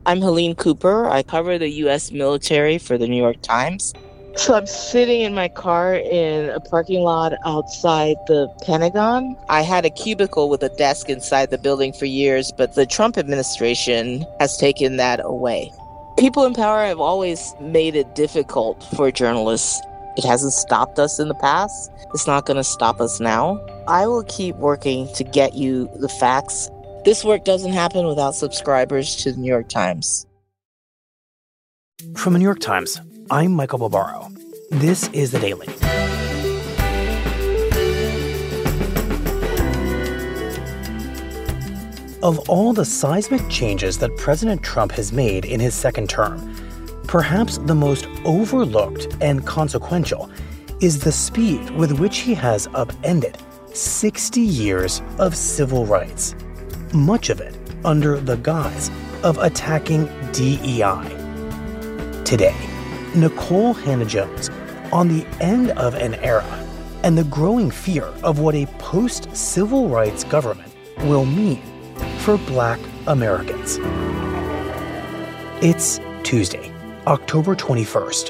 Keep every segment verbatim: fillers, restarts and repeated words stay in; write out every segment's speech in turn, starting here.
I'm Helene Cooper. I cover the U S military for the New York Times. So I'm sitting in my car in a parking lot outside the Pentagon. I had a cubicle with a desk inside the building for years, but the Trump administration has taken that away. People in power have always made it difficult for journalists. It hasn't stopped us in the past. It's not going to stop us now. I will keep working to get you the facts. This work doesn't happen without subscribers to the New York Times. From the New York Times, I'm Michael Barbaro. This is The Daily. Of all the seismic changes that President Trump has made in his second term, perhaps the most overlooked and consequential is the speed with which he has upended sixty years of civil rights, much of it under the guise of attacking D E I. Today, Nikole Hannah-Jones on the end of an era and the growing fear of what a post-civil rights government will mean for Black Americans. It's Tuesday, October twenty-first.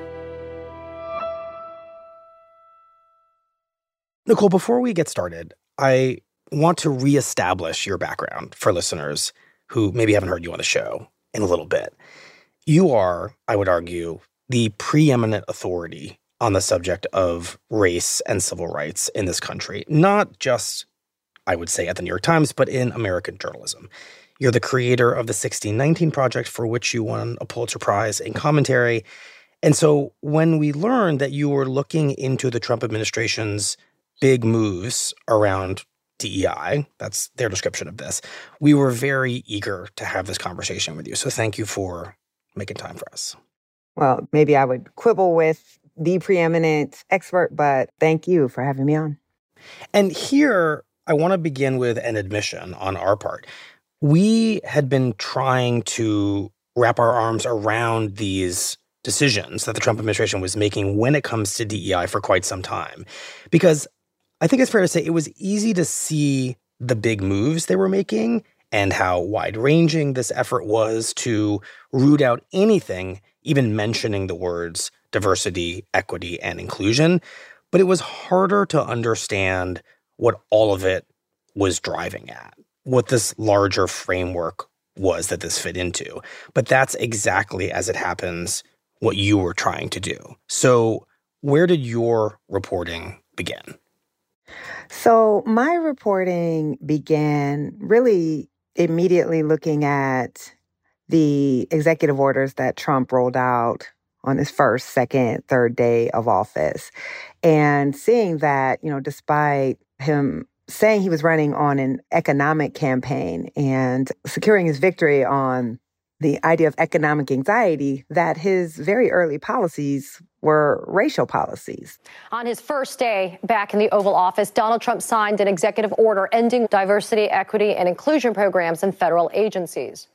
Nikole, before we get started, I want to reestablish your background for listeners who maybe haven't heard you on the show in a little bit. You are, I would argue, the preeminent authority on the subject of race and civil rights in this country, not just, I would say, at the New York Times, but in American journalism. You're the creator of the sixteen nineteen Project, for which you won a Pulitzer Prize in commentary. And so when we learned that you were looking into the Trump administration's big moves around D E I, that's their description of this, we were very eager to have this conversation with you. So thank you for making time for us. Well, maybe I would quibble with the preeminent expert, but thank you for having me on. And here, I want to begin with an admission on our part. We had been trying to wrap our arms around these decisions that the Trump administration was making when it comes to D E I for quite some time. Because I think it's fair to say it was easy to see the big moves they were making and how wide-ranging this effort was to root out anything, even mentioning the words diversity, equity, and inclusion. But it was harder to understand what all of it was driving at, what this larger framework was that this fit into. But that's exactly, as it happens, what you were trying to do. So where did your reporting begin? So my reporting began really immediately looking at the executive orders that Trump rolled out on his first, second, third day of office, and seeing that, you know, despite him saying he was running on an economic campaign and securing his victory on the idea of economic anxiety, that his very early policies were racial policies. On his first day back in the Oval Office, Donald Trump signed an executive order ending diversity, equity, and inclusion programs in federal agencies.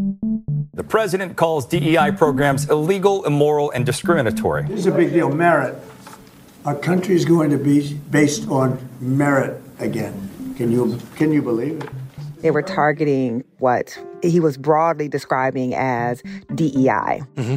The president calls D E I programs illegal, immoral, and discriminatory. This is a big deal. Merit. Our country is going to be based on merit again. Can you can you believe it? They were targeting what he was broadly describing as D E I. Mm-hmm.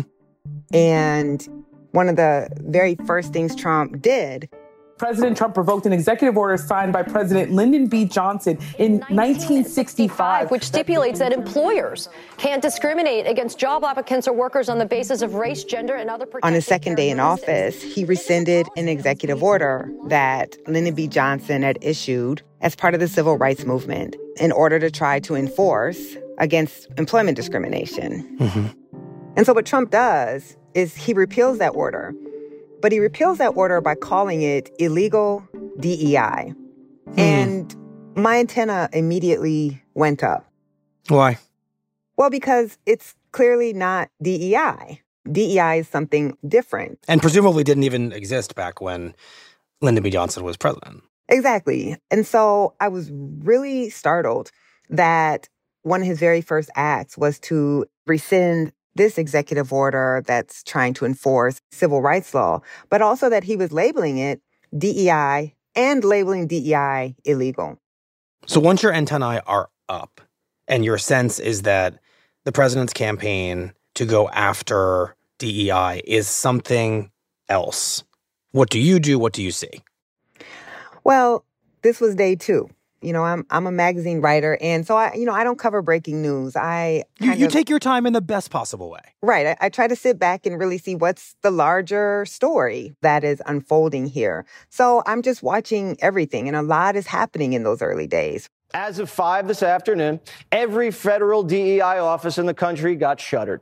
And one of the very first things Trump did, President Trump revoked an executive order signed by President Lyndon B. Johnson in nineteen sixty-five, which stipulates that employers can't discriminate against job applicants or workers on the basis of race, gender, and other protected on his second day in office, he rescinded an executive order that Lyndon B. Johnson had issued as part of the civil rights movement in order to try to enforce against employment discrimination. Mm-hmm. And so what Trump does is he repeals that order. But he repeals that order by calling it illegal D E I. Mm. And my antenna immediately went up. Why? Well, because it's clearly not D E I. D E I is something different. And presumably didn't even exist back when Lyndon B. Johnson was president. Exactly. And so I was really startled that one of his very first acts was to rescind this executive order that's trying to enforce civil rights law, but also that he was labeling it D E I and labeling D E I illegal. So once your antennae are up and your sense is that the president's campaign to go after D E I is something else. What do you do? What do you see? Well, this was day two. You know, I'm I'm a magazine writer, and so I, you know, I don't cover breaking news. I you, kind you of, take your time in the best possible way, right? I, I try to sit back and really see what's the larger story that is unfolding here. So I'm just watching everything, and a lot is happening in those early days. As of five this afternoon, every federal D E I office in the country got shuttered.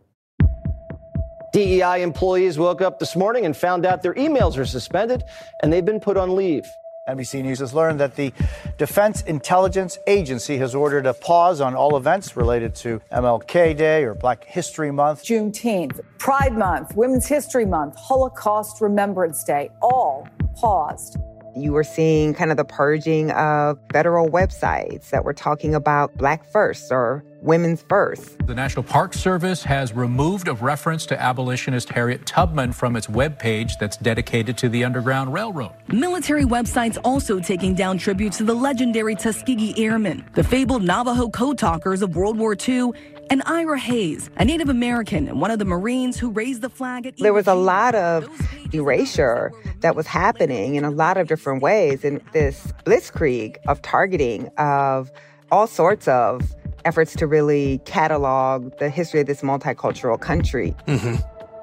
D E I employees woke up this morning and found out their emails are suspended, and they've been put on leave. N B C News has learned that the Defense Intelligence Agency has ordered a pause on all events related to M L K Day or Black History Month. Juneteenth, Pride Month, Women's History Month, Holocaust Remembrance Day, all paused. You were seeing kind of the purging of federal websites that were talking about Black First or Women's First. The National Park Service has removed a reference to abolitionist Harriet Tubman from its webpage that's dedicated to the Underground Railroad. Military websites also taking down tributes to the legendary Tuskegee Airmen, the fabled Navajo code talkers of World War Two, and Ira Hayes, a Native American and one of the Marines who raised the flag at... There was a lot of erasure that was happening in a lot of different ways, and this blitzkrieg of targeting of all sorts of efforts to really catalog the history of this multicultural country. Mm-hmm.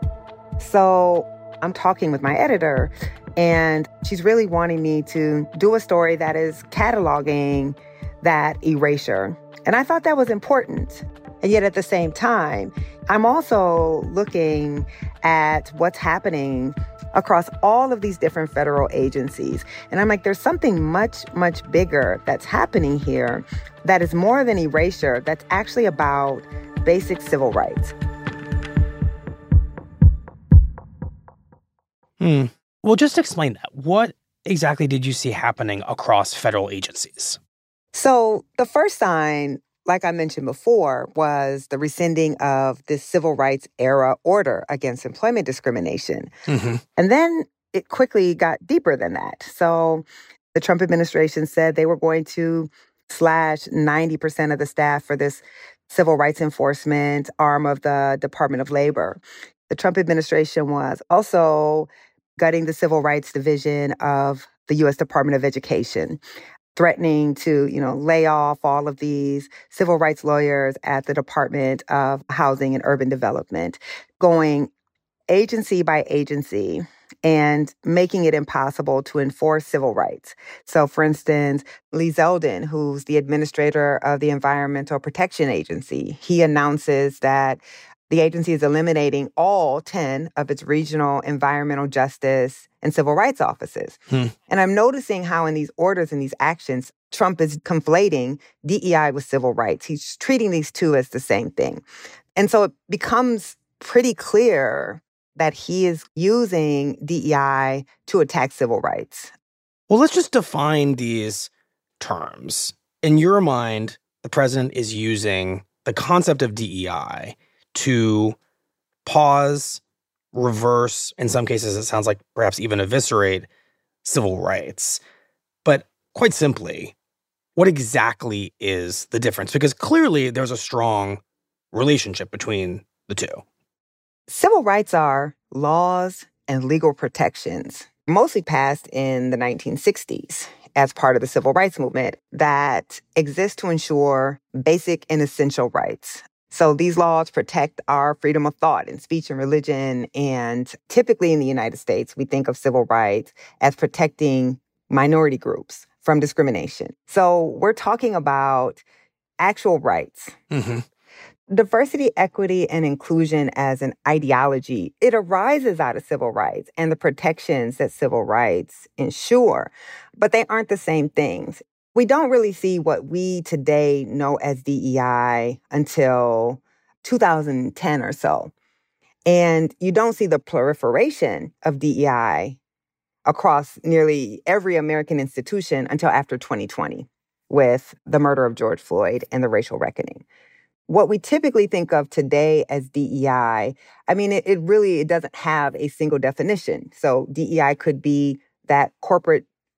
So I'm talking with my editor, and she's really wanting me to do a story that is cataloging that erasure. And I thought that was important. And yet at the same time, I'm also looking at what's happening across all of these different federal agencies. And I'm like, there's something much, much bigger that's happening here that is more than erasure, that's actually about basic civil rights. Hmm. Well, just explain that. What exactly did you see happening across federal agencies? So the first sign, like I mentioned before, was the rescinding of this civil rights era order against employment discrimination. Mm-hmm. And then it quickly got deeper than that. So the Trump administration said they were going to slash ninety percent of the staff for this civil rights enforcement arm of the Department of Labor. The Trump administration was also gutting the civil rights division of the U S Department of Education, threatening to, you know, lay off all of these civil rights lawyers at the Department of Housing and Urban Development, going agency by agency and making it impossible to enforce civil rights. So, for instance, Lee Zeldin, who's the administrator of the Environmental Protection Agency, he announces that the agency is eliminating all ten of its regional environmental justice and civil rights offices. Hmm. And I'm noticing how in these orders and these actions, Trump is conflating D E I with civil rights. He's treating these two as the same thing. And so it becomes pretty clear that he is using D E I to attack civil rights. Well, let's just define these terms. In your mind, the president is using the concept of D E I to pause, reverse, in some cases it sounds like perhaps even eviscerate civil rights. But quite simply, what exactly is the difference? Because clearly there's a strong relationship between the two. Civil rights are laws and legal protections, mostly passed in the nineteen sixties as part of the civil rights movement, that exist to ensure basic and essential rights. So these laws protect our freedom of thought and speech and religion. And typically in the United States, we think of civil rights as protecting minority groups from discrimination. So we're talking about actual rights. Mm-hmm. Diversity, equity, and inclusion as an ideology, it arises out of civil rights and the protections that civil rights ensure, but they aren't the same things. We don't really see what we today know as D E I until two thousand ten or so. And you don't see the proliferation of D E I across nearly every American institution until after twenty twenty with the murder of George Floyd and the racial reckoning. What we typically think of today as D E I, I mean, it, it really it doesn't have a single definition. So D E I could be that corporate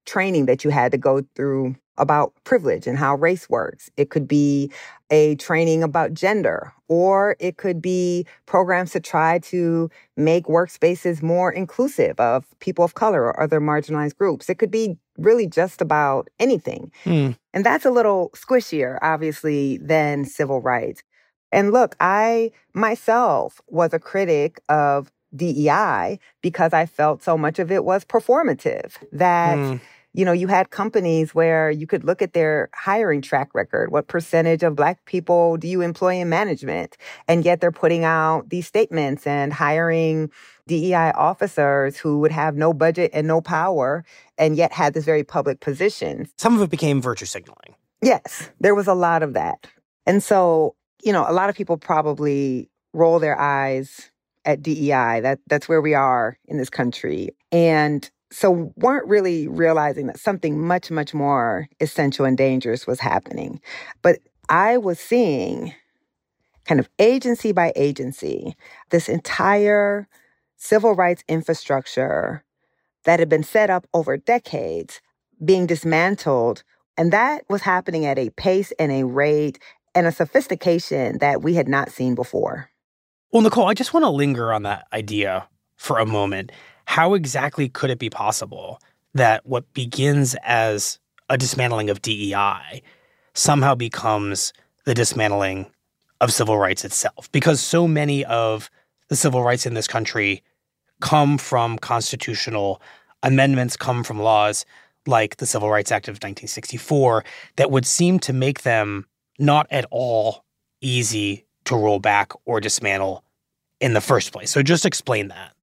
training that you had to go through about privilege and how race works. It could be a training about gender, or it could be programs to try to make workspaces more inclusive of people of color or other marginalized groups. It could be really just about anything. Mm. And that's a little squishier, obviously, than civil rights. And look, I myself was a critic of D E I because I felt so much of it was performative, that mm. you know, you had companies where you could look at their hiring track record. What percentage of Black people do you employ in management? And yet they're putting out these statements and hiring D E I officers who would have no budget and no power, and yet had this very public position. Some of it became virtue signaling. Yes, there was a lot of that. And so, you know, a lot of people probably roll their eyes at D E I. That that's where we are in this country. And so weren't really realizing that something much, much more essential and dangerous was happening. But I was seeing kind of agency by agency, this entire civil rights infrastructure that had been set up over decades being dismantled. And that was happening at a pace and a rate and a sophistication that we had not seen before. Well, Nicole, I just want to linger on that idea for a moment. How exactly could it be possible that what begins as a dismantling of D E I somehow becomes the dismantling of civil rights itself? Because so many of the civil rights in this country come from constitutional amendments, come from laws like the Civil Rights Act of nineteen sixty-four that would seem to make them not at all easy to roll back or dismantle in the first place. So just explain that.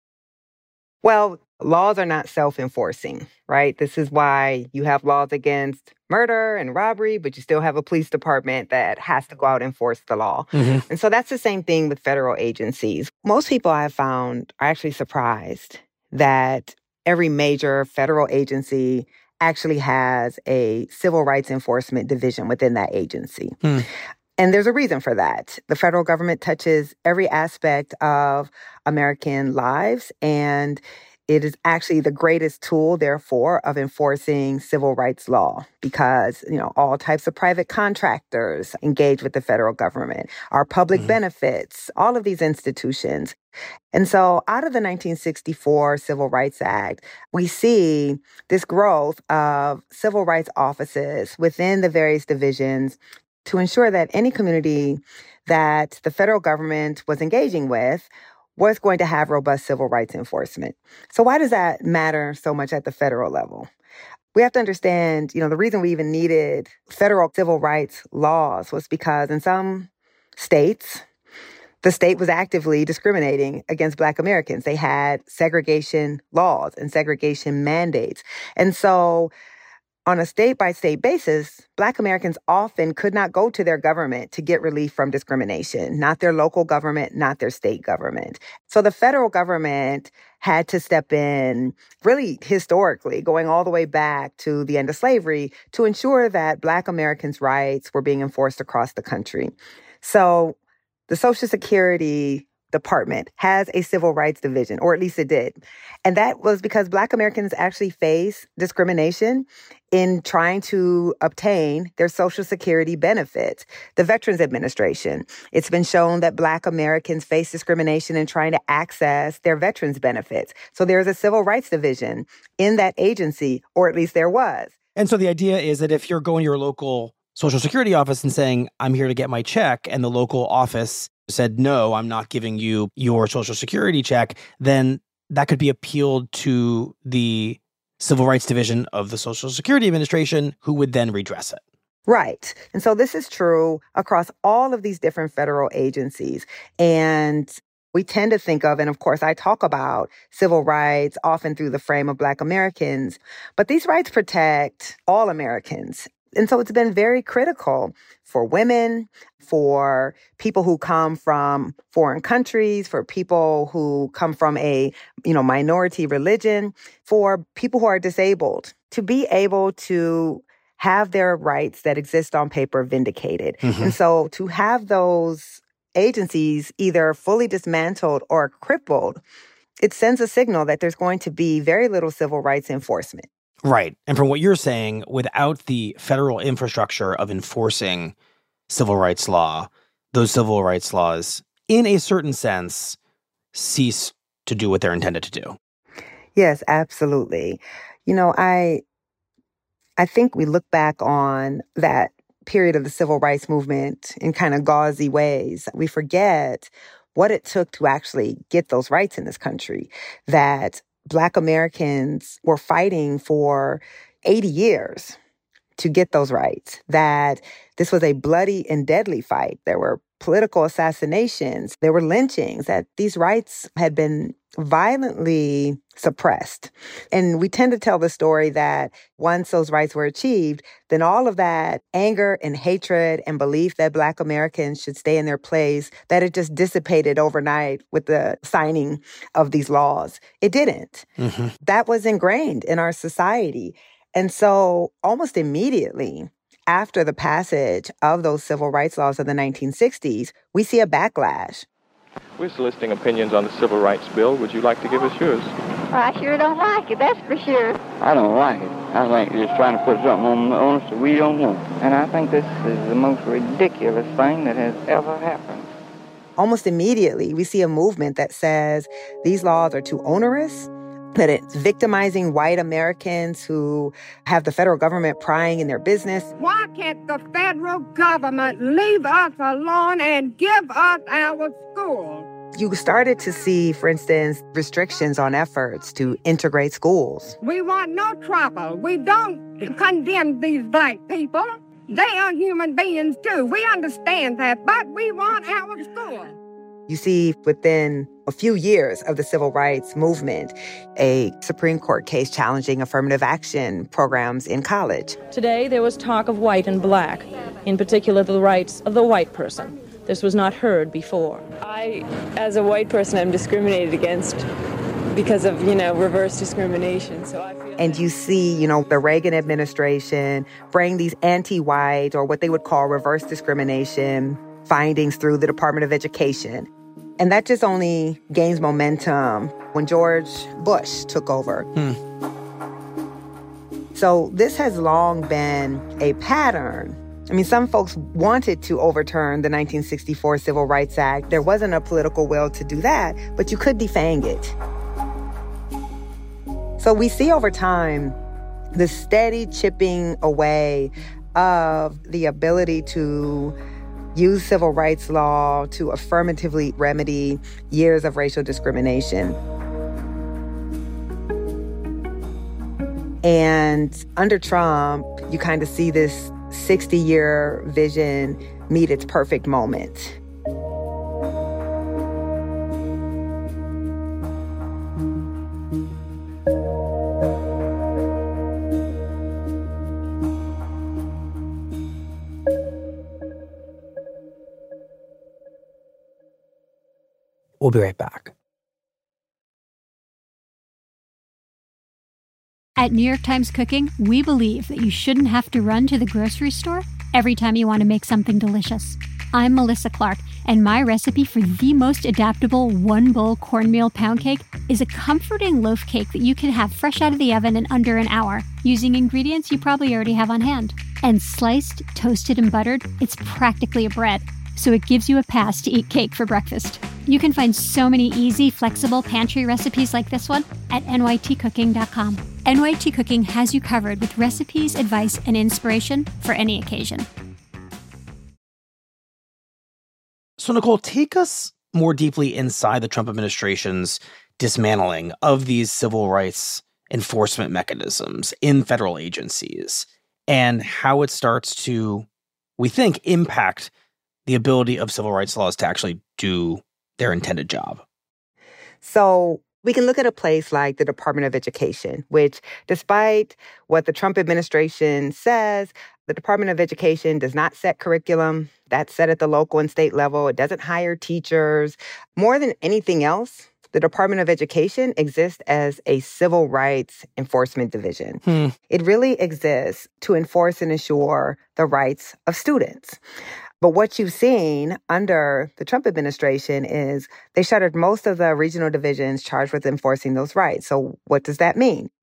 Well, laws are not self-enforcing, right? This is why you have laws against murder and robbery, but you still have a police department that has to go out and enforce the law. Mm-hmm. And so that's the same thing with federal agencies. Most people I've found are actually surprised that every major federal agency actually has a civil rights enforcement division within that agency. Mm. And there's a reason for that. The federal government touches every aspect of American lives, and it is actually the greatest tool, therefore, of enforcing civil rights law because, you know, all types of private contractors engage with the federal government, our public mm-hmm. benefits, all of these institutions. And so out of the nineteen sixty-four Civil Rights Act, we see this growth of civil rights offices within the various divisions to ensure that any community that the federal government was engaging with was going to have robust civil rights enforcement. So why does that matter so much at the federal level? We have to understand, you know, the reason we even needed federal civil rights laws was because in some states, the state was actively discriminating against Black Americans. They had segregation laws and segregation mandates. And so on a state-by-state basis, Black Americans often could not go to their government to get relief from discrimination, not their local government, not their state government. So the federal government had to step in really historically, going all the way back to the end of slavery, to ensure that Black Americans' rights were being enforced across the country. So the Social Security Department has a civil rights division, or at least it did. And that was because Black Americans actually face discrimination in trying to obtain their Social Security benefits. The Veterans Administration, it's been shown that Black Americans face discrimination in trying to access their veterans benefits. So there's a civil rights division in that agency, or at least there was. And so the idea is that if you're going to your local Social Security office and saying, I'm here to get my check, and the local office said, no, I'm not giving you your Social Security check, then that could be appealed to the Civil Rights Division of the Social Security Administration, who would then redress it. Right. And so this is true across all of these different federal agencies. And we tend to think of, and of course, I talk about civil rights often through the frame of Black Americans, but these rights protect all Americans. And so it's been very critical for women, for people who come from foreign countries, for people who come from a, you know, minority religion, for people who are disabled, to be able to have their rights that exist on paper vindicated. Mm-hmm. And so to have those agencies either fully dismantled or crippled, it sends a signal that there's going to be very little civil rights enforcement. Right. And from what you're saying, without the federal infrastructure of enforcing civil rights law, those civil rights laws, in a certain sense, cease to do what they're intended to do. Yes, absolutely. You know, I I think we look back on that period of the civil rights movement in kind of gauzy ways. We forget what it took to actually get those rights in this country, that Black Americans were fighting for eighty years to get those rights, that this was a bloody and deadly fight. There were political assassinations, there were lynchings, that these rights had been violently suppressed. And we tend to tell the story that once those rights were achieved, then all of that anger and hatred and belief that Black Americans should stay in their place, that it just dissipated overnight with the signing of these laws. It didn't. Mm-hmm. That was ingrained in our society. And so almost immediately after the passage of those civil rights laws of the nineteen sixties, we see a backlash. We're soliciting opinions on the Civil Rights Bill. Would you like to give us yours? I sure don't like it, that's for sure. I don't like it. I think they're just trying to put something on, on us that we don't want. And I think this is the most ridiculous thing that has ever happened. Almost immediately, we see a movement that says these laws are too onerous, that it's victimizing white Americans who have the federal government prying in their business. Why can't the federal government leave us alone and give us our schools? You started to see, for instance, restrictions on efforts to integrate schools. We want no trouble. We don't condemn these Black people. They are human beings too. We understand that, but we want our schools. You see, within a few years of the civil rights movement, a Supreme Court case challenging affirmative action programs in college. Today, there was talk of white and Black, in particular the rights of the white person. This was not heard before. I, as a white person, am discriminated against because of, you know, reverse discrimination. So I feel And you see, you know, the Reagan administration bring these anti-white, or what they would call reverse discrimination, findings through the Department of Education. And that just only gains momentum when George Bush took over. Hmm. So this has long been a pattern. I mean, some folks wanted to overturn the nineteen sixty-four Civil Rights Act. There wasn't a political will to do that, but you could defang it. So we see over time the steady chipping away of the ability to use civil rights law to affirmatively remedy years of racial discrimination. And under Trump, you kind of see this sixty-year vision meet its perfect moment. We'll be right back. At New York Times Cooking, we believe that you shouldn't have to run to the grocery store every time you want to make something delicious. I'm Melissa Clark, and my recipe for the most adaptable one-bowl cornmeal pound cake is a comforting loaf cake that you can have fresh out of the oven in under an hour, using ingredients you probably already have on hand. And sliced, toasted, and buttered, it's practically a bread, so it gives you a pass to eat cake for breakfast. You can find so many easy, flexible pantry recipes like this one at N Y T cooking dot com. N Y T Cooking has you covered with recipes, advice, and inspiration for any occasion. So, Nicole, take us more deeply inside the Trump administration's dismantling of these civil rights enforcement mechanisms in federal agencies and how it starts to, we think, impact the ability of civil rights laws to actually do their intended job. So we can look at a place like the Department of Education, which, despite what the Trump administration says, the Department of Education does not set curriculum. That's set at the local and state level. It doesn't hire teachers. More than anything else, the Department of Education exists as a civil rights enforcement division. Hmm. It really exists to enforce and ensure the rights of students. But what you've seen under the Trump administration is they shuttered most of the regional divisions charged with enforcing those rights. So what does that mean?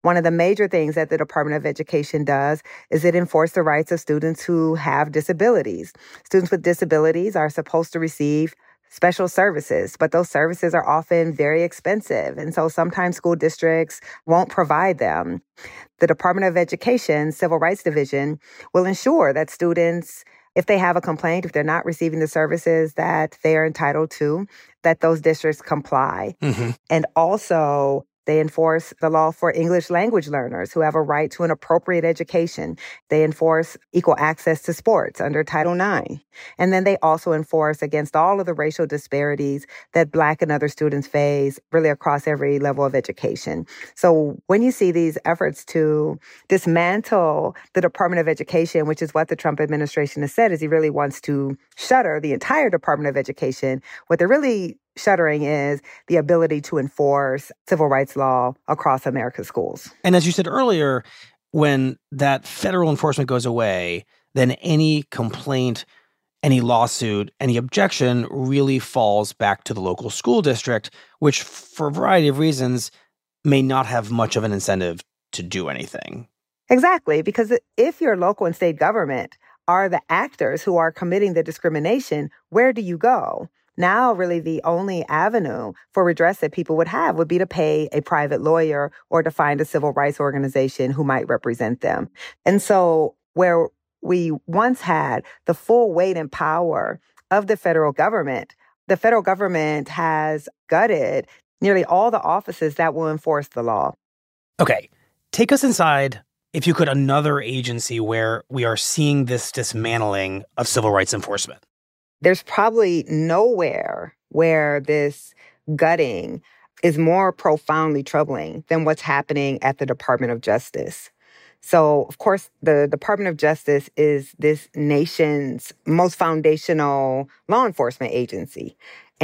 One of the major things that the Department of Education does is it enforces the rights of students who have disabilities. Students with disabilities are supposed to receive special services, but those services are often very expensive. And so sometimes school districts won't provide them. The Department of Education Civil Rights Division will ensure that students, if they have a complaint, if they're not receiving the services that they are entitled to, that those districts comply. Mm-hmm. And also, they enforce the law for English language learners who have a right to an appropriate education. They enforce equal access to sports under Title nine. And then they also enforce against all of the racial disparities that Black and other students face really across every level of education. So when you see these efforts to dismantle the Department of Education, which is what the Trump administration has said, is he really wants to shutter the entire Department of Education, what they're really shuttering is the ability to enforce civil rights law across America's schools. And as you said earlier, when that federal enforcement goes away, then any complaint, any lawsuit, any objection really falls back to the local school district, which for a variety of reasons may not have much of an incentive to do anything. Exactly, because if your local and state government are the actors who are committing the discrimination, where do you go? Now, really, the only avenue for redress that people would have would be to pay a private lawyer or to find a civil rights organization who might represent them. And so where we once had the full weight and power of the federal government, the federal government has gutted nearly all the offices that will enforce the law. Okay, take us inside, if you could, another agency where we are seeing this dismantling of civil rights enforcement. There's probably nowhere where this gutting is more profoundly troubling than what's happening at the Department of Justice. So, of course, the Department of Justice is this nation's most foundational law enforcement agency.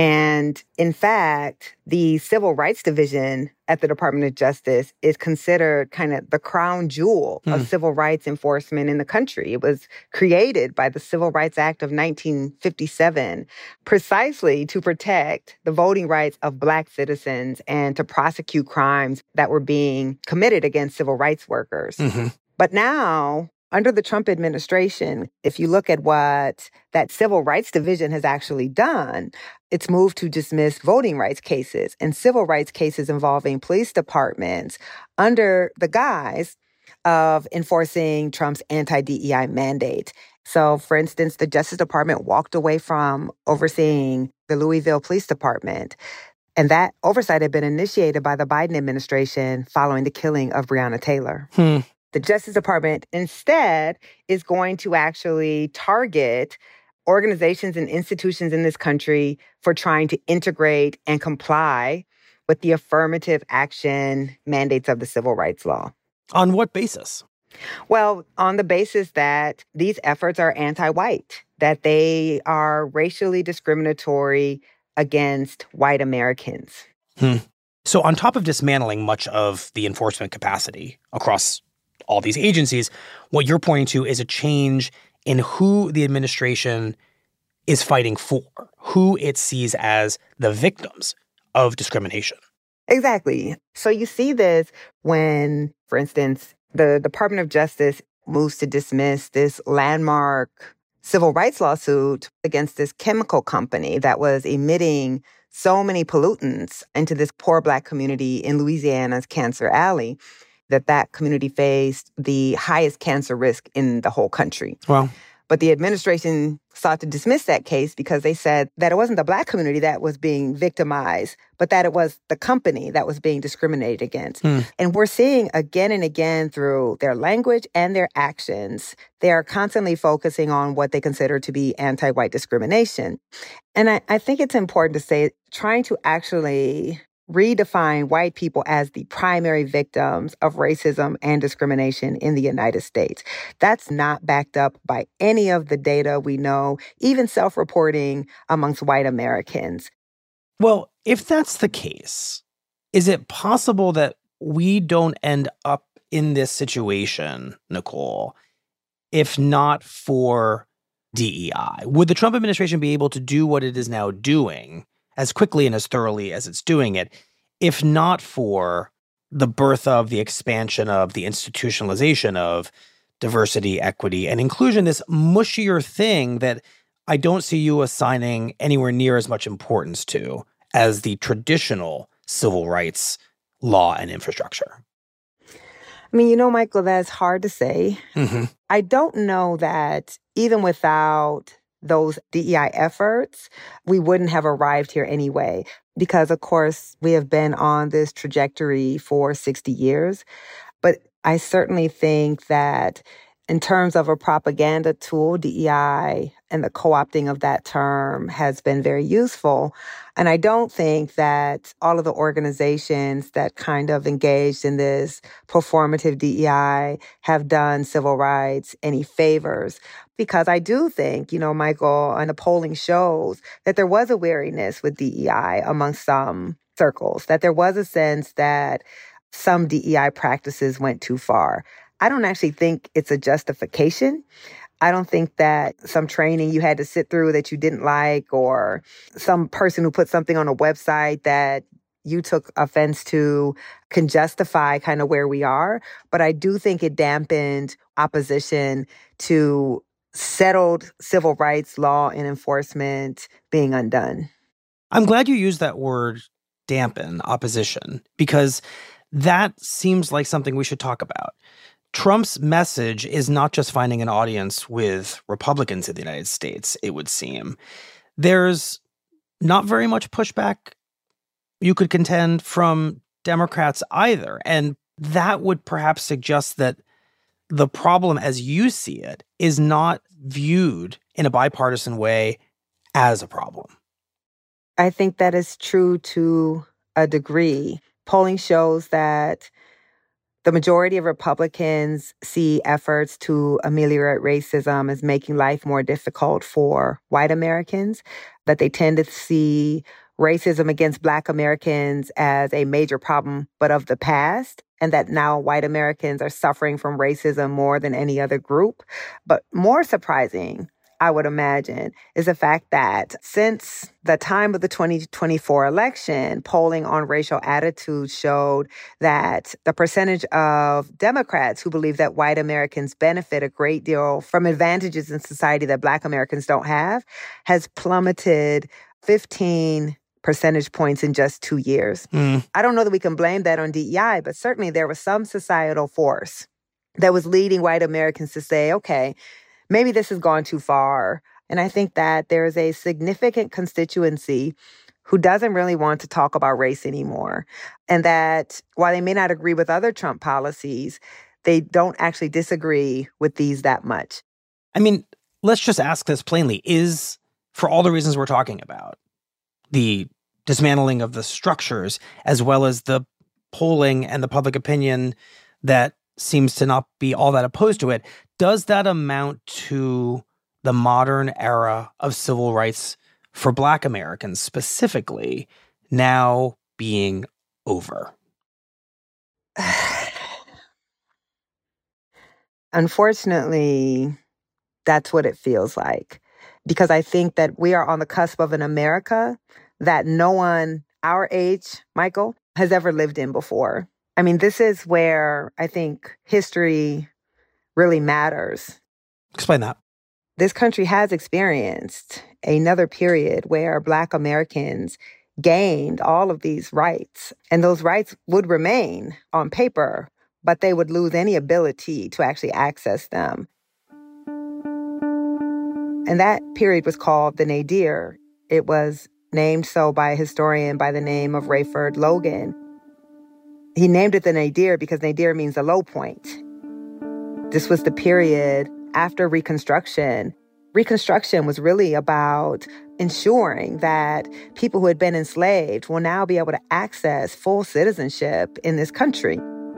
And in fact, the Civil Rights Division at the Department of Justice is considered kind of the crown jewel mm. of civil rights enforcement in the country. It was created by the Civil Rights Act of nineteen fifty-seven precisely to protect the voting rights of Black citizens and to prosecute crimes that were being committed against civil rights workers. Mm-hmm. But now, under the Trump administration, if you look at what that Civil Rights Division has actually done, it's moved to dismiss voting rights cases and civil rights cases involving police departments under the guise of enforcing Trump's anti-D E I mandate. So, for instance, the Justice Department walked away from overseeing the Louisville Police Department. And that oversight had been initiated by the Biden administration following the killing of Breonna Taylor. Hmm. The Justice Department instead is going to actually target organizations and institutions in this country for trying to integrate and comply with the affirmative action mandates of the civil rights law. On what basis? Well, on the basis that these efforts are anti-white, that they are racially discriminatory against white Americans. Hmm. So on top of dismantling much of the enforcement capacity across all these agencies, what you're pointing to is a change in who the administration is fighting for, who it sees as the victims of discrimination. Exactly. So you see this when, for instance, the Department of Justice moves to dismiss this landmark civil rights lawsuit against this chemical company that was emitting so many pollutants into this poor Black community in Louisiana's Cancer Alley, that that community faced the highest cancer risk in the whole country. Wow. But the administration sought to dismiss that case because they said that it wasn't the Black community that was being victimized, but that it was the company that was being discriminated against. Hmm. And we're seeing again and again through their language and their actions, they are constantly focusing on what they consider to be anti-white discrimination. And I, I think it's important to say, trying to actually redefine white people as the primary victims of racism and discrimination in the United States. That's not backed up by any of the data we know, even self-reporting amongst white Americans. Well, if that's the case, is it possible that we don't end up in this situation, Nicole, if not for D E I? Would the Trump administration be able to do what it is now doing as quickly and as thoroughly as it's doing it, if not for the birth of, the expansion of, the institutionalization of diversity, equity, and inclusion, this mushier thing that I don't see you assigning anywhere near as much importance to as the traditional civil rights law and infrastructure? I mean, you know, Michael, that's hard to say. Mm-hmm. I don't know that even without those D E I efforts, we wouldn't have arrived here anyway. Because, of course, we have been on this trajectory for sixty years. But I certainly think that in terms of a propaganda tool, D E I and the co-opting of that term has been very useful. And I don't think that all of the organizations that kind of engaged in this performative D E I have done civil rights any favors. Because I do think, you know, Michael, and the polling shows that there was a wariness with D E I among some circles, that there was a sense that some D E I practices went too far. I don't actually think it's a justification. I don't think that some training you had to sit through that you didn't like, or some person who put something on a website that you took offense to can justify kind of where we are. But I do think it dampened opposition to settled civil rights law and enforcement being undone. I'm glad you used that word, dampen, opposition, because that seems like something we should talk about. Trump's message is not just finding an audience with Republicans in the United States, it would seem. There's not very much pushback, you could contend, from Democrats either. And that would perhaps suggest that the problem, as you see it, is not viewed in a bipartisan way as a problem. I think that is true to a degree. Polling shows that the majority of Republicans see efforts to ameliorate racism as making life more difficult for white Americans, that they tend to see racism against Black Americans as a major problem, but of the past, and that now white Americans are suffering from racism more than any other group. But more surprising, I would imagine, is the fact that since the time of the twenty twenty-four election, polling on racial attitudes showed that the percentage of Democrats who believe that white Americans benefit a great deal from advantages in society that Black Americans don't have has plummeted fifteen percentage points in just two years. Mm. I don't know that we can blame that on D E I, but certainly there was some societal force that was leading white Americans to say, okay, maybe this has gone too far. And I think that there is a significant constituency who doesn't really want to talk about race anymore. And that while they may not agree with other Trump policies, they don't actually disagree with these that much. I mean, let's just ask this plainly. Is, for all the reasons we're talking about, the dismantling of the structures, as well as the polling and the public opinion that seems to not be all that opposed to it, does that amount to the modern era of civil rights for Black Americans specifically now being over? Unfortunately, that's what it feels like. Because I think that we are on the cusp of an America that no one our age, Michael, has ever lived in before. I mean, this is where I think history really matters. Explain that. This country has experienced another period where Black Americans gained all of these rights, and those rights would remain on paper, but they would lose any ability to actually access them. And that period was called the Nadir. It was named so by a historian by the name of Rayford Logan. He named it the Nadir because Nadir means a low point. This was the period after Reconstruction. Reconstruction was really about ensuring that people who had been enslaved will now be able to access full citizenship in this country.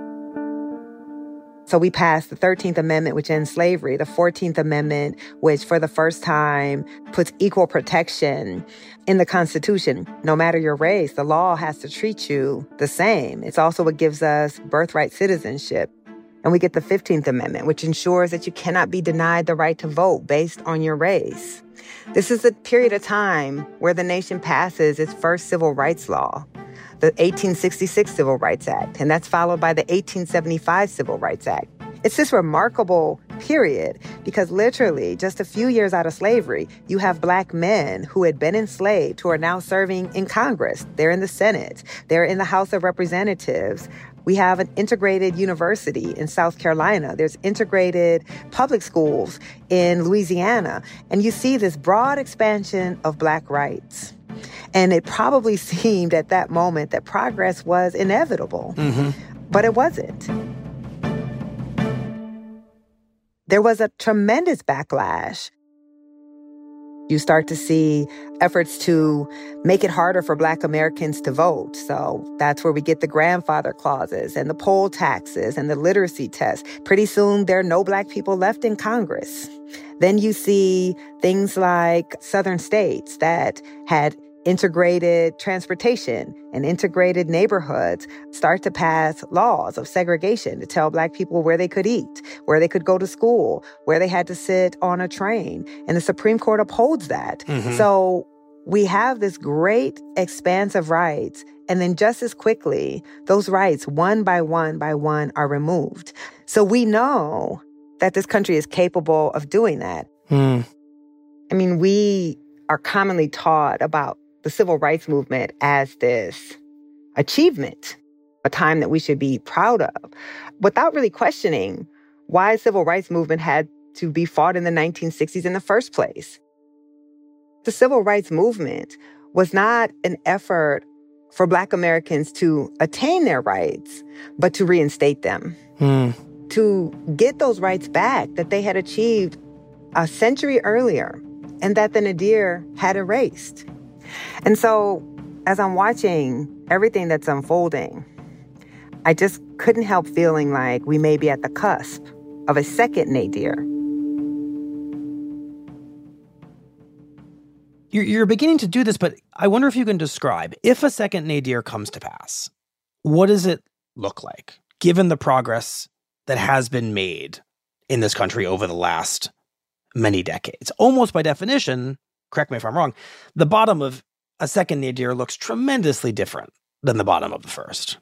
So we passed the thirteenth Amendment, which ends slavery, the fourteenth Amendment, which for the first time puts equal protection in the Constitution. No matter your race, the law has to treat you the same. It's also what gives us birthright citizenship. And we get the fifteenth Amendment, which ensures that you cannot be denied the right to vote based on your race. This is a period of time where the nation passes its first civil rights law. the eighteen sixty-six Civil Rights Act, and that's followed by the eighteen seventy-five Civil Rights Act. It's this remarkable period because literally just a few years out of slavery, you have black men who had been enslaved who are now serving in Congress. They're in the Senate. They're in the House of Representatives. We have an integrated university in South Carolina. There's integrated public schools in Louisiana. And you see this broad expansion of black rights. And it probably seemed at that moment that progress was inevitable. Mm-hmm. But it wasn't. There was a tremendous backlash. You start to see efforts to make it harder for black Americans to vote. So that's where we get the grandfather clauses and the poll taxes and the literacy test. Pretty soon, there are no black people left in Congress. Then you see things like southern states that had integrated transportation and integrated neighborhoods start to pass laws of segregation to tell black people where they could eat, where they could go to school, where they had to sit on a train. And the Supreme Court upholds that. Mm-hmm. So we have this great expanse of rights. And then just as quickly, those rights, one by one by one, are removed. So we know that this country is capable of doing that. Mm. I mean, we are commonly taught about the civil rights movement as this achievement, a time that we should be proud of, without really questioning why the civil rights movement had to be fought in the nineteen sixties in the first place. The civil rights movement was not an effort for black Americans to attain their rights, but to reinstate them, mm. to get those rights back that they had achieved a century earlier and that the Nadir had erased. And so as I'm watching everything that's unfolding, I just couldn't help feeling like we may be at the cusp of a second Nadir. You're, you're beginning to do this, but I wonder if you can describe, if a second Nadir comes to pass, what does it look like, given the progress that has been made in this country over the last many decades? Almost by definition, correct me if I'm wrong, the bottom of a second Nadir looks tremendously different than the bottom of the first.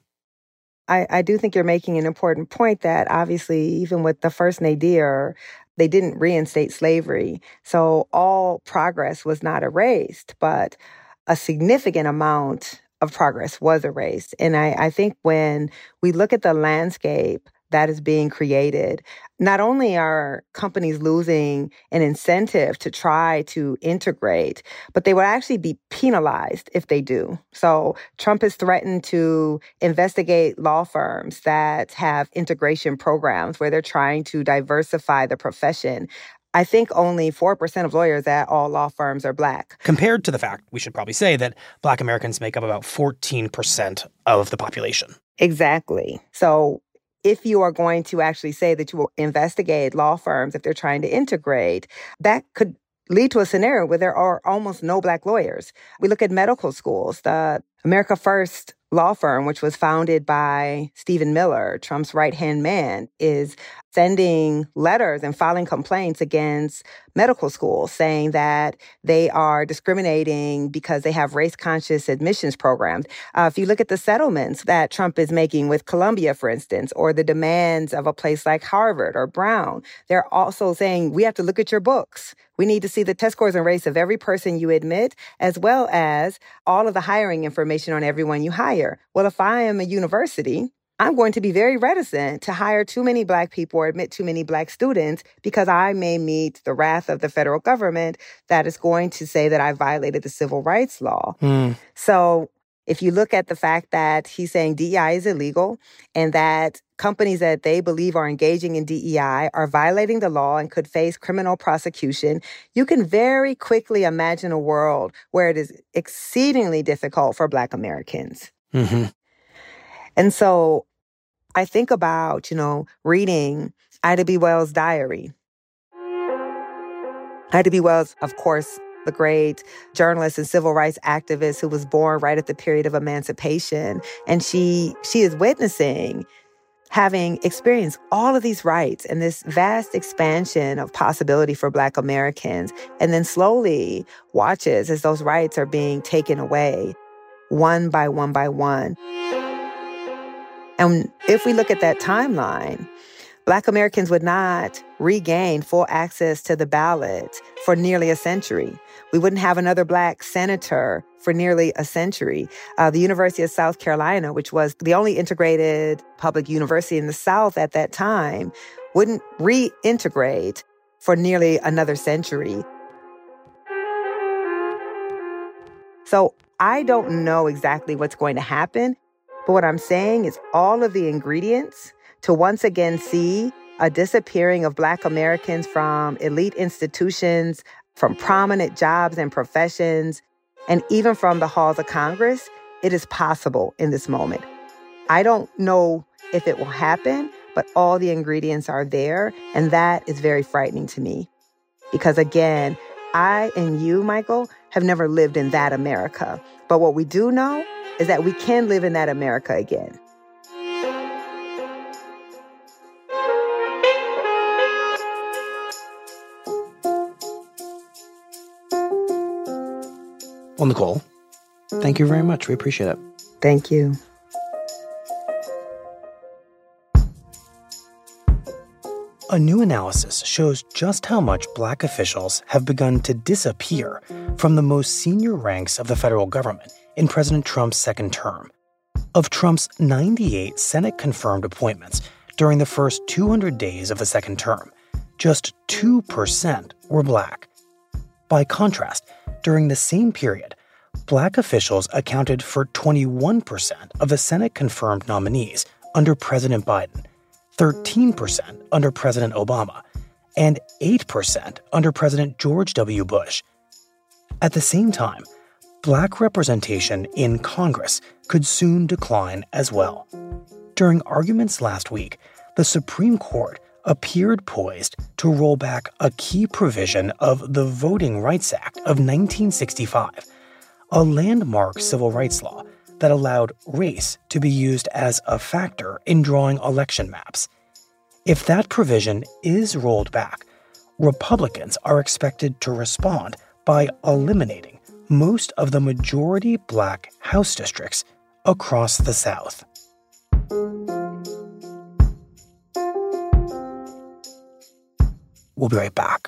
I, I do think you're making an important point that obviously even with the first Nadir, they didn't reinstate slavery. So all progress was not erased, but a significant amount of progress was erased. And I, I think when we look at the landscape that is being created, not only are companies losing an incentive to try to integrate, but they will actually be penalized if they do. So Trump has threatened to investigate law firms that have integration programs where they're trying to diversify the profession. I think only four percent of lawyers at all law firms are black. Compared to the fact, we should probably say, that black Americans make up about fourteen percent of the population. Exactly. So if you are going to actually say that you will investigate law firms if they're trying to integrate, that could lead to a scenario where there are almost no black lawyers. We look at medical schools. The America First law firm, which was founded by Stephen Miller, Trump's right-hand man, is sending letters and filing complaints against medical schools saying that they are discriminating because they have race-conscious admissions programs. Uh, if you look at the settlements that Trump is making with Columbia, for instance, or the demands of a place like Harvard or Brown, they're also saying, we have to look at your books. We need to see the test scores and race of every person you admit, as well as all of the hiring information on everyone you hire. Well, if I am a university, I'm going to be very reticent to hire too many black people or admit too many black students because I may meet the wrath of the federal government that is going to say that I violated the civil rights law. Mm. So if you look at the fact that he's saying D E I is illegal and that companies that they believe are engaging in D E I are violating the law and could face criminal prosecution, you can very quickly imagine a world where it is exceedingly difficult for black Americans. Mm-hmm. And so I think about, you know, reading Ida B. Wells' diary. Ida B. Wells, of course, the great journalist and civil rights activist who was born right at the period of emancipation. And she she is witnessing having experienced all of these rights and this vast expansion of possibility for black Americans, and then slowly watches as those rights are being taken away. one by one by one. And if we look at that timeline, Black Americans would not regain full access to the ballot for nearly a century. We wouldn't have another Black senator for nearly a century. Uh, the University of South Carolina, which was the only integrated public university in the South at that time, wouldn't reintegrate for nearly another century. So I don't know exactly what's going to happen, but what I'm saying is all of the ingredients to once again see a disappearing of Black Americans from elite institutions, from prominent jobs and professions, and even from the halls of Congress, it is possible in this moment. I don't know if it will happen, but all the ingredients are there, and that is very frightening to me. Because again, I and you, Michael, have never lived in that America. But what we do know is that we can live in that America again. Well, Nicole, thank you very much. We appreciate it. Thank you. A new analysis shows just how much Black officials have begun to disappear from the most senior ranks of the federal government in President Trump's second term. Of Trump's ninety-eight Senate-confirmed appointments during the first two hundred days of the second term, just two percent were Black. By contrast, during the same period, Black officials accounted for twenty-one percent of the Senate-confirmed nominees under President Biden, thirteen percent under President Obama, and eight percent under President George W. Bush. At the same time, Black representation in Congress could soon decline as well. During arguments last week, the Supreme Court appeared poised to roll back a key provision of the Voting Rights Act of nineteen sixty-five, a landmark civil rights law that allowed race to be used as a factor in drawing election maps. If that provision is rolled back, Republicans are expected to respond by eliminating most of the majority Black House districts across the South. We'll be right back.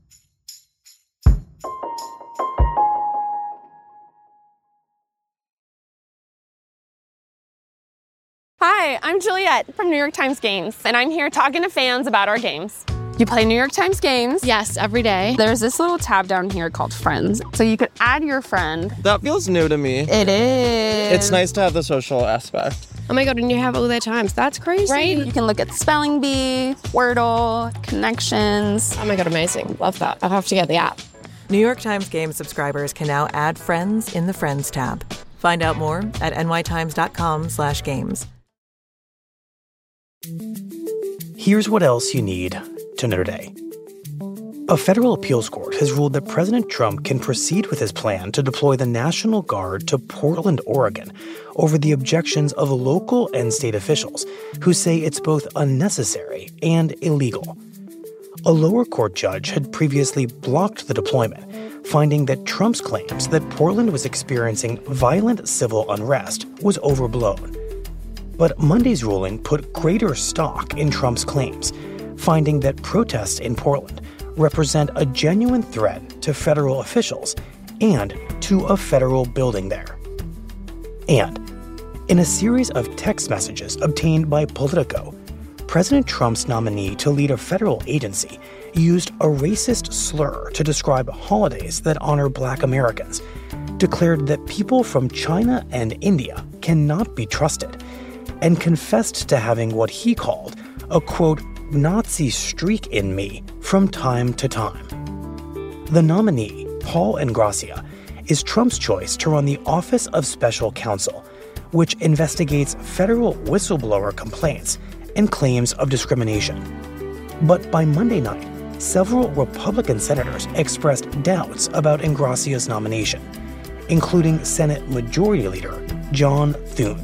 Hi, I'm Juliet from New York Times Games, and I'm here talking to fans about our games. You play New York Times Games? Yes, every day. There's this little tab down here called Friends, so you could add your friend. That feels new to me. It is. It's nice to have the social aspect. Oh my God, and you have all their times. That's crazy. Right? You can look at Spelling Bee, Wordle, Connections. Oh my God, amazing. Love that. I'll have to get the app. New York Times Game subscribers can now add friends in the Friends tab. Find out more at nytimes.com slash games. Here's what else you need to know today. A federal appeals court has ruled that President Trump can proceed with his plan to deploy the National Guard to Portland, Oregon, over the objections of local and state officials who say it's both unnecessary and illegal. A lower court judge had previously blocked the deployment, finding that Trump's claims that Portland was experiencing violent civil unrest was overblown. But Monday's ruling put greater stock in Trump's claims, finding that protests in Portland represent a genuine threat to federal officials and to a federal building there. And in a series of text messages obtained by Politico, President Trump's nominee to lead a federal agency used a racist slur to describe holidays that honor Black Americans, declared that people from China and India cannot be trusted, and confessed to having what he called a, quote, Nazi streak in me from time to time. The nominee, Paul Ingrassia, is Trump's choice to run the Office of Special Counsel, which investigates federal whistleblower complaints and claims of discrimination. But by Monday night, several Republican senators expressed doubts about Ingrassia's nomination, including Senate Majority Leader John Thune.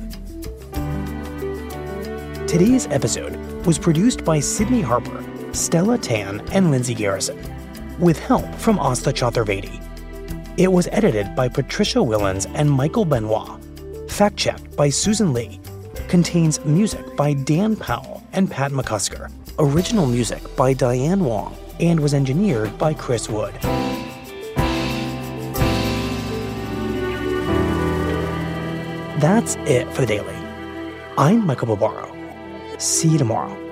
Today's episode was produced by Sydney Harper, Stella Tan, and Lindsay Garrison, with help from Asta Chaturvedi. It was edited by Patricia Willens and Michael Benoit, Fact-checked by Susan Lee. Contains music by Dan Powell and Pat McCusker. Original music by Diane Wong. And was engineered by Chris Wood. That's it for the Daily. I'm Michael Barbaro. See you tomorrow.